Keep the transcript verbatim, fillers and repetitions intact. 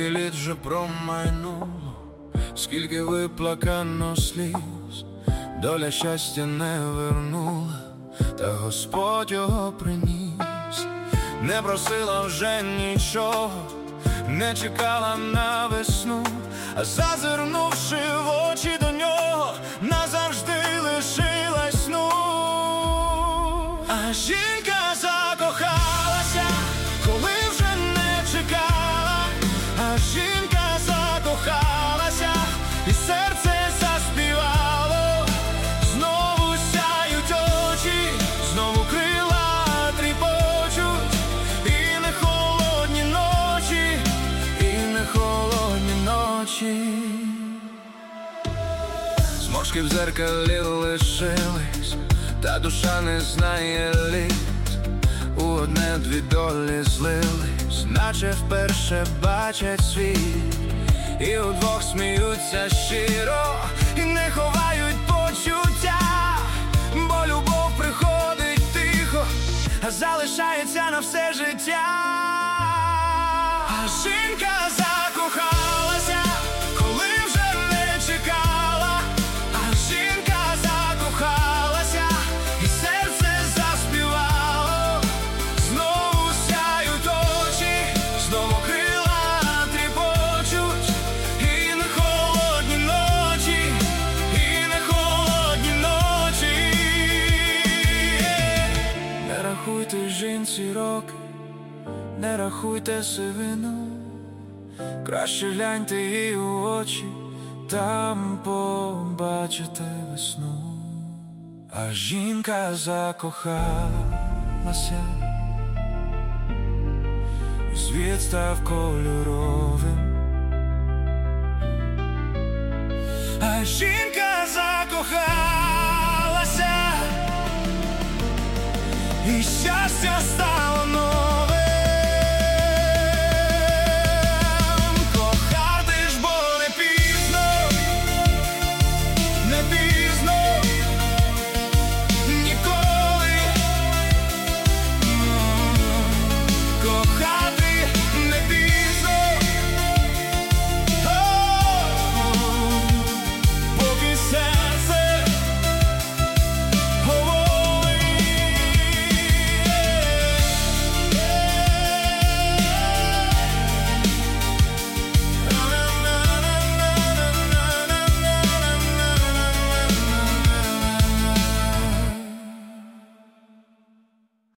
Скільки літ вже промайнуло, скільки виплакано сліз, доля щастя не вернула, та Господь його приніс. Не просила вже нічого, не чекала на весну, а зазирнувши в очі до нього, назавжди лишилась сну. А жінка закохалася, коли вже не чекала, а жінка закохалася, і серце заспівало. Знову сяють очі, знову крила тріпочуть, і не холодні ночі, і не холодні ночі. Зморшки в зеркалі лишились, та душа не знає літ. У одне-дві долі злились, наче вперше бачать світ. І удвох сміються щиро, і не ховають почуття, бо любов приходить тихо, а залишається на все життя. А жінка закохалася, коли вже не чекала, а жінка закохалася, і серце заспівало. Знову сяють очі, знову крила тріпочуть, і не холодні ночі, і не холодні ночі. Не рахуйте жінці роки, не рахуйте сивину, краще гляньте їй у очі, там побачите весну. А жінка закохалася, і світ став кольоровим. А жінка закохалася, і щастя стало